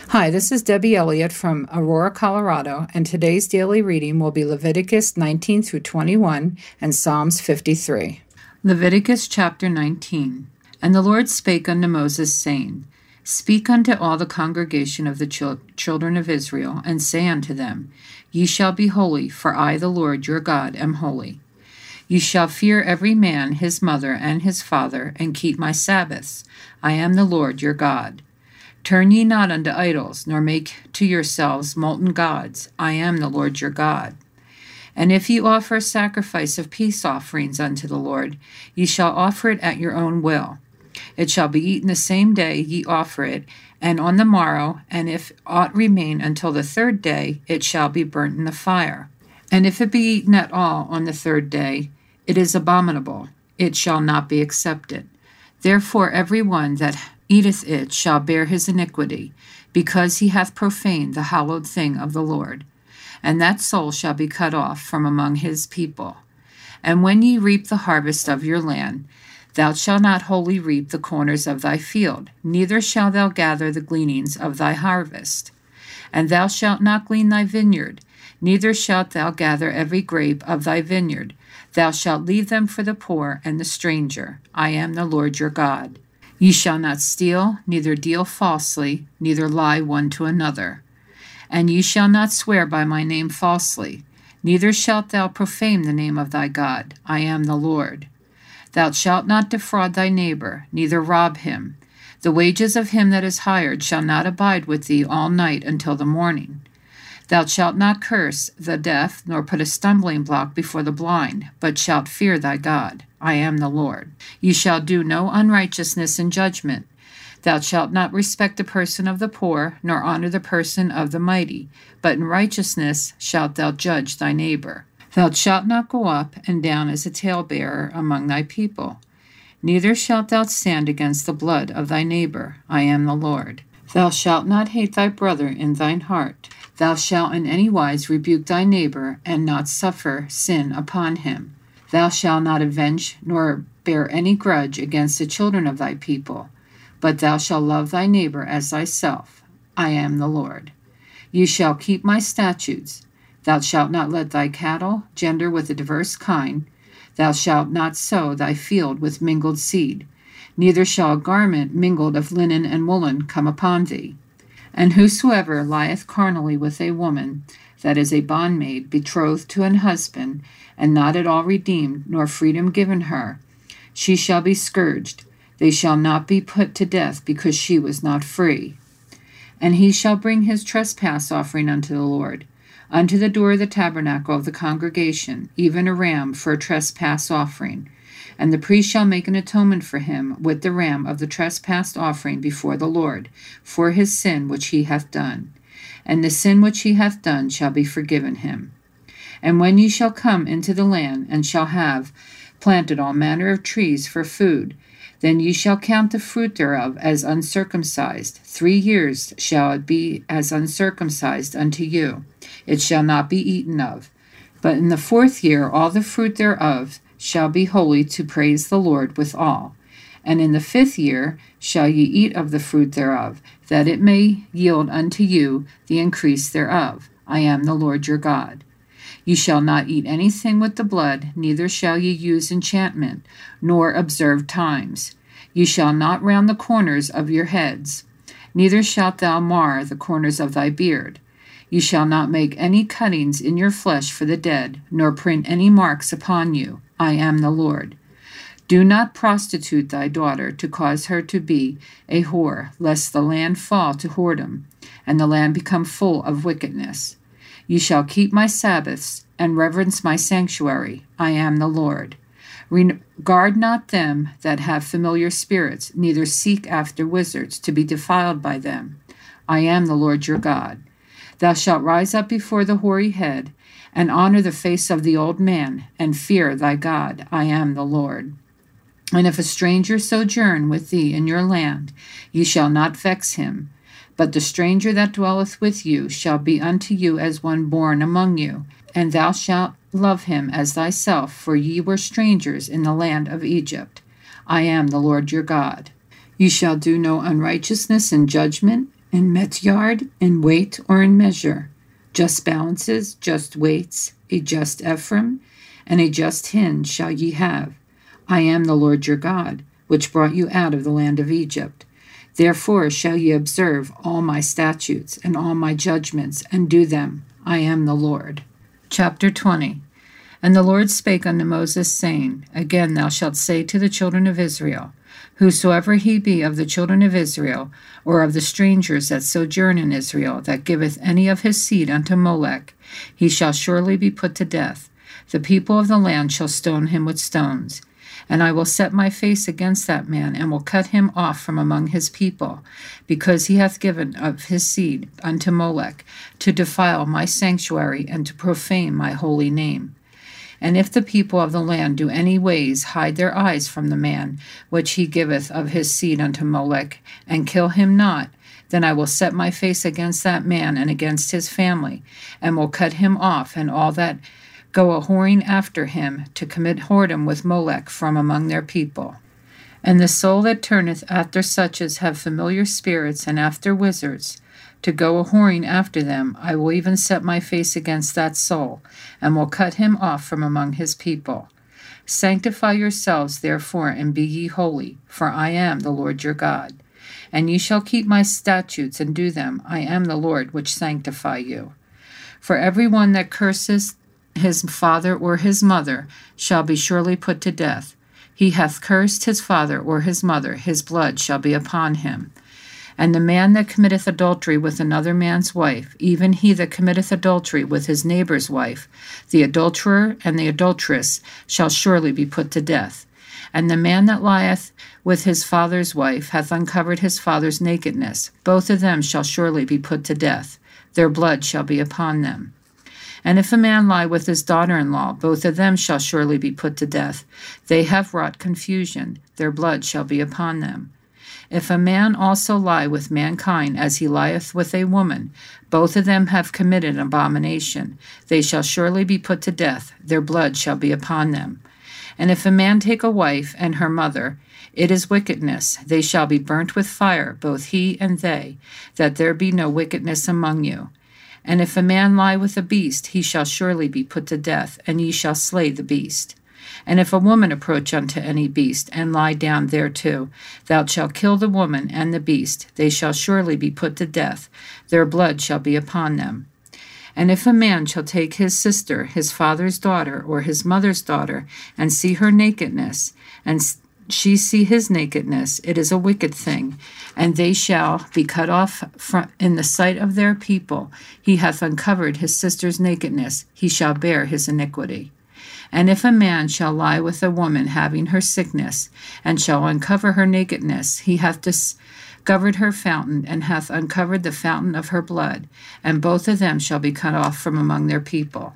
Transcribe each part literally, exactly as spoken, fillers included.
Hi, this is Debbie Elliott from Aurora, Colorado, and today's daily reading will be Leviticus nineteen through twenty-one and Psalms fifty-three. Leviticus chapter nineteen. And the Lord spake unto Moses, saying, Speak unto all the congregation of the chil- children of Israel, and say unto them, Ye shall be holy, for I, the Lord your God, am holy. Ye shall fear every man his mother and his father, and keep my Sabbaths. I am the Lord your God. Turn ye not unto idols, nor make to yourselves molten gods. I am the Lord your God. And if ye offer a sacrifice of peace offerings unto the Lord, ye shall offer it at your own will. It shall be eaten the same day ye offer it, and on the morrow, and if aught remain until the third day, it shall be burnt in the fire. And if it be eaten at all on the third day, it is abominable, it shall not be accepted. Therefore every one that eateth it shall bear his iniquity, because he hath profaned the hallowed thing of the Lord. And that soul shall be cut off from among his people. And when ye reap the harvest of your land, thou shalt not wholly reap the corners of thy field, neither shalt thou gather the gleanings of thy harvest. And thou shalt not glean thy vineyard, neither shalt thou gather every grape of thy vineyard. Thou shalt leave them for the poor and the stranger. I am the Lord your God. Ye shall not steal, neither deal falsely, neither lie one to another. And ye shall not swear by my name falsely, neither shalt thou profane the name of thy God. I am the Lord. Thou shalt not defraud thy neighbor, neither rob him. The wages of him that is hired shall not abide with thee all night until the morning. Thou shalt not curse the deaf, nor put a stumbling block before the blind, but shalt fear thy God. I am the Lord. Ye shall do no unrighteousness in judgment. Thou shalt not respect the person of the poor, nor honor the person of the mighty, but in righteousness shalt thou judge thy neighbor. Thou shalt not go up and down as a talebearer among thy people. Neither shalt thou stand against the blood of thy neighbor. I am the Lord. Thou shalt not hate thy brother in thine heart. Thou shalt in any wise rebuke thy neighbor, and not suffer sin upon him. Thou shalt not avenge, nor bear any grudge against the children of thy people, but thou shalt love thy neighbor as thyself. I am the Lord. Ye shall keep my statutes. Thou shalt not let thy cattle gender with a diverse kind. Thou shalt not sow thy field with mingled seed. Neither shall a garment mingled of linen and woolen come upon thee. And whosoever lieth carnally with a woman, that is a bondmaid, betrothed to an husband, and not at all redeemed, nor freedom given her, she shall be scourged. They shall not be put to death, because she was not free. And he shall bring his trespass offering unto the Lord, unto the door of the tabernacle of the congregation, even a ram for a trespass offering. And the priest shall make an atonement for him with the ram of the trespass offering before the Lord, for his sin which he hath done. And the sin which he hath done shall be forgiven him. And when ye shall come into the land, and shall have planted all manner of trees for food, then ye shall count the fruit thereof as uncircumcised. Three years shall it be as uncircumcised unto you. It shall not be eaten of. But in the fourth year all the fruit thereof shall be holy to praise the Lord withal. And in the fifth year shall ye eat of the fruit thereof, that it may yield unto you the increase thereof. I am the Lord your God. Ye shall not eat anything with the blood, neither shall ye use enchantment, nor observe times. Ye shall not round the corners of your heads, neither shalt thou mar the corners of thy beard. Ye shall not make any cuttings in your flesh for the dead, nor print any marks upon you. I am the Lord. Do not prostitute thy daughter to cause her to be a whore, lest the land fall to whoredom, and the land become full of wickedness. Ye shall keep my Sabbaths, and reverence my sanctuary. I am the Lord. Regard not them that have familiar spirits, neither seek after wizards to be defiled by them. I am the Lord your God. Thou shalt rise up before the hoary head, and honor the face of the old man, and fear thy God. I am the Lord. And if a stranger sojourn with thee in your land, ye shall not vex him. But the stranger that dwelleth with you shall be unto you as one born among you, and thou shalt love him as thyself, for ye were strangers in the land of Egypt. I am the Lord your God. Ye shall do no unrighteousness in judgment. in metyard, in weight, or in measure, just balances, just weights, a just ephraim, and a just hin shall ye have. I am the Lord your God, which brought you out of the land of Egypt. Therefore shall ye observe all my statutes and all my judgments, and do them. I am the Lord. Chapter twenty. And the Lord spake unto Moses, saying, Again thou shalt say to the children of Israel, Whosoever he be of the children of Israel, or of the strangers that sojourn in Israel, that giveth any of his seed unto Molech, he shall surely be put to death. The people of the land shall stone him with stones. And I will set my face against that man, and will cut him off from among his people, because he hath given of his seed unto Molech, to defile my sanctuary, and to profane my holy name. And if the people of the land do any ways hide their eyes from the man which he giveth of his seed unto Molech, and kill him not, then I will set my face against that man and against his family, and will cut him off, and all that go a whoring after him, to commit whoredom with Molech from among their people. And the soul that turneth after such as have familiar spirits and after wizards, to go a whoring after them, I will even set my face against that soul, and will cut him off from among his people. Sanctify yourselves therefore, and be ye holy, for I am the Lord your God. And ye shall keep my statutes and do them. I am the Lord which sanctify you. For every one that curseth his father or his mother shall be surely put to death. He hath cursed his father or his mother, his blood shall be upon him. And the man that committeth adultery with another man's wife, even he that committeth adultery with his neighbor's wife, the adulterer and the adulteress shall surely be put to death. And the man that lieth with his father's wife hath uncovered his father's nakedness. Both of them shall surely be put to death. Their blood shall be upon them. And if a man lie with his daughter-in-law, both of them shall surely be put to death. They have wrought confusion. Their blood shall be upon them. If a man also lie with mankind as he lieth with a woman, both of them have committed abomination. They shall surely be put to death. Their blood shall be upon them. And if a man take a wife and her mother, it is wickedness. They shall be burnt with fire, both he and they, that there be no wickedness among you. And if a man lie with a beast, he shall surely be put to death, and ye shall slay the beast. And if a woman approach unto any beast, and lie down thereto, thou shalt kill the woman and the beast. They shall surely be put to death. Their blood shall be upon them. And if a man shall take his sister, his father's daughter, or his mother's daughter, and see her nakedness, and she see his nakedness, it is a wicked thing, and they shall be cut off from in the sight of their people. He hath uncovered his sister's nakedness, he shall bear his iniquity. And if a man shall lie with a woman having her sickness, and shall uncover her nakedness, he hath discovered her fountain, and hath uncovered the fountain of her blood, and both of them shall be cut off from among their people.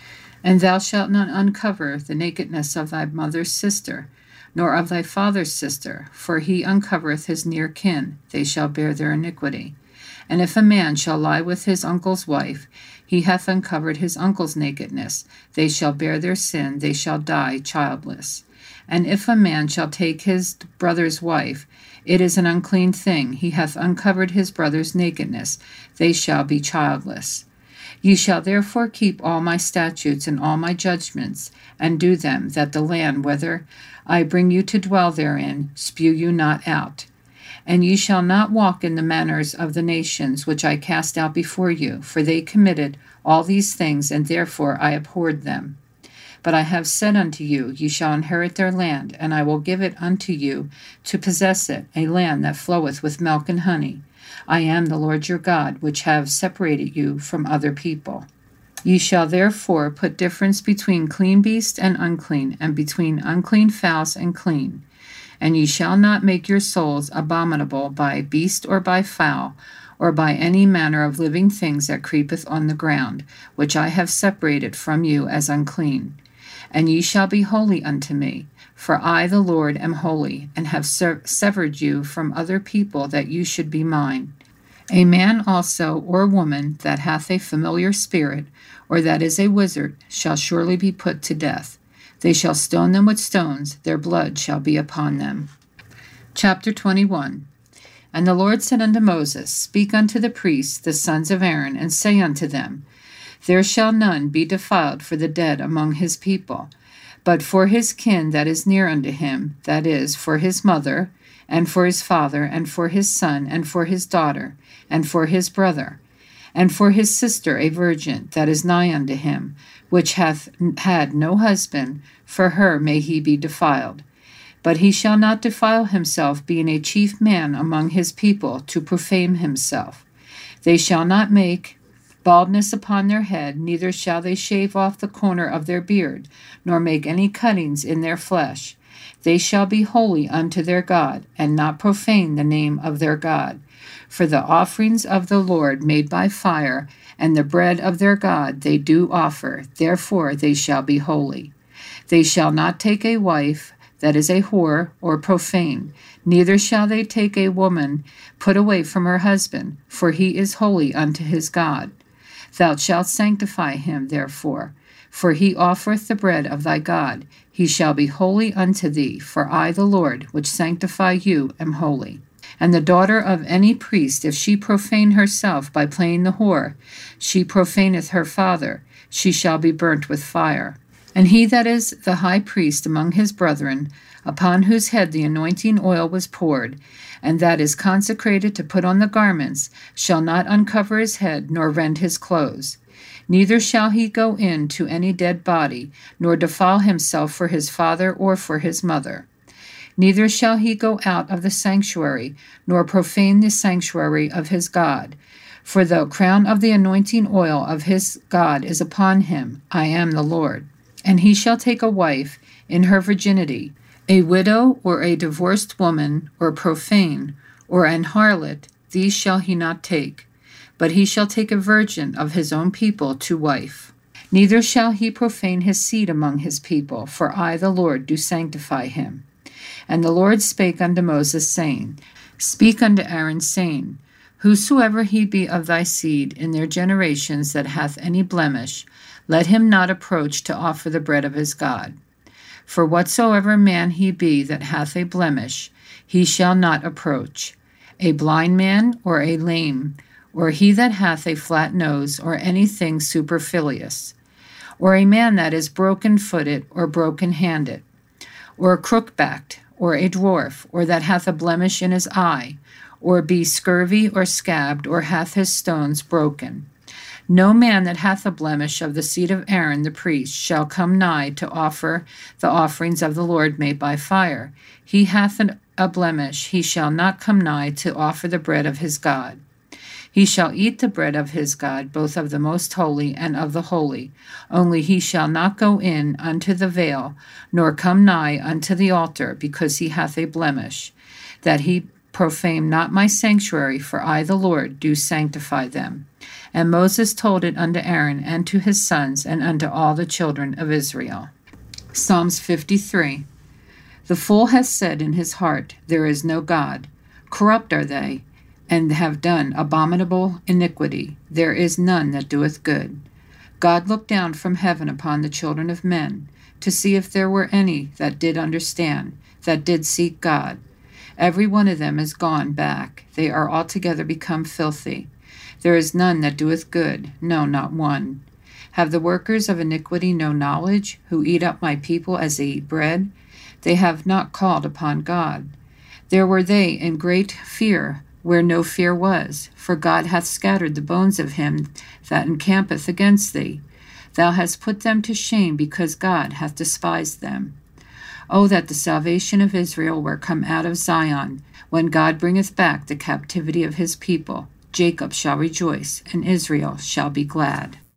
And thou shalt not uncover the nakedness of thy mother's sister, nor of thy father's sister, for he uncovereth his near kin, they shall bear their iniquity. And if a man shall lie with his uncle's wife, he hath uncovered his uncle's nakedness, they shall bear their sin, they shall die childless. And if a man shall take his brother's wife, it is an unclean thing, he hath uncovered his brother's nakedness, they shall be childless. Ye shall therefore keep all my statutes and all my judgments, and do them, that the land, whether I bring you to dwell therein, spew you not out. And ye shall not walk in the manners of the nations which I cast out before you, for they committed all these things, and therefore I abhorred them. But I have said unto you, ye shall inherit their land, and I will give it unto you to possess it, a land that floweth with milk and honey. I am the Lord your God, which have separated you from other people. Ye shall therefore put difference between clean beast and unclean, and between unclean fowls and clean. And ye shall not make your souls abominable by beast or by fowl, or by any manner of living things that creepeth on the ground, which I have separated from you as unclean. And ye shall be holy unto me, for I the Lord am holy, and have ser- severed you from other people, that you should be mine. A man also or woman that hath a familiar spirit, or that is a wizard, shall surely be put to death. They shall stone them with stones, their blood shall be upon them. Chapter twenty-one. And the Lord said unto Moses, Speak unto the priests, the sons of Aaron, and say unto them, There shall none be defiled for the dead among his people, but for his kin that is near unto him, that is, for his mother, and for his father, and for his son, and for his daughter, and for his brother, and for his sister a virgin that is nigh unto him, which hath had no husband, for her may he be defiled. But he shall not defile himself, being a chief man among his people, to profane himself. They shall not make baldness upon their head, neither shall they shave off the corner of their beard, nor make any cuttings in their flesh. They shall be holy unto their God, and not profane the name of their God. For the offerings of the Lord made by fire, and the bread of their God they do offer, therefore they shall be holy. They shall not take a wife that is a whore or profane, neither shall they take a woman put away from her husband, for he is holy unto his God. Thou shalt sanctify him, therefore, for he offereth the bread of thy God. He shall be holy unto thee, for I, the Lord, which sanctify you, am holy. And the daughter of any priest, if she profane herself by playing the whore, she profaneth her father, she shall be burnt with fire. And he that is the high priest among his brethren, upon whose head the anointing oil was poured, and that is consecrated to put on the garments, shall not uncover his head, nor rend his clothes. Neither shall he go in to any dead body, nor defile himself for his father or for his mother. Neither shall he go out of the sanctuary, nor profane the sanctuary of his God. For the crown of the anointing oil of his God is upon him. I am the Lord. And he shall take a wife in her virginity, a widow or a divorced woman, or profane, or an harlot, these shall he not take. But he shall take a virgin of his own people to wife. Neither shall he profane his seed among his people, for I, the Lord, do sanctify him. And the Lord spake unto Moses, saying, Speak unto Aaron, saying, Whosoever he be of thy seed in their generations that hath any blemish, let him not approach to offer the bread of his God. For whatsoever man he be that hath a blemish, he shall not approach, a blind man, or a lame, or he that hath a flat nose, or anything superfluous, or a man that is broken-footed, or broken-handed, or crook-backed, or a dwarf, or that hath a blemish in his eye, or be scurvy, or scabbed, or hath his stones broken. No man that hath a blemish of the seed of Aaron the priest shall come nigh to offer the offerings of the Lord made by fire. He hath an, a blemish, he shall not come nigh to offer the bread of his God. He shall eat the bread of his God, both of the most holy and of the holy. Only he shall not go in unto the veil, nor come nigh unto the altar, because he hath a blemish, that he profane not my sanctuary, for I, the Lord, do sanctify them. And Moses told it unto Aaron and to his sons and unto all the children of Israel. Psalms fifty-three. The fool hath said in his heart, There is no God. Corrupt are they, and have done abominable iniquity. There is none that doeth good. God looked down from heaven upon the children of men, to see if there were any that did understand, that did seek God. Every one of them is gone back. They are altogether become filthy. There is none that doeth good, no, not one. Have the workers of iniquity no knowledge, who eat up my people as they eat bread? They have not called upon God. There were they in great fear, where no fear was, for God hath scattered the bones of him that encampeth against thee. Thou hast put them to shame, because God hath despised them. O that the salvation of Israel were come out of Zion, when God bringeth back the captivity of his people. Jacob shall rejoice, and Israel shall be glad.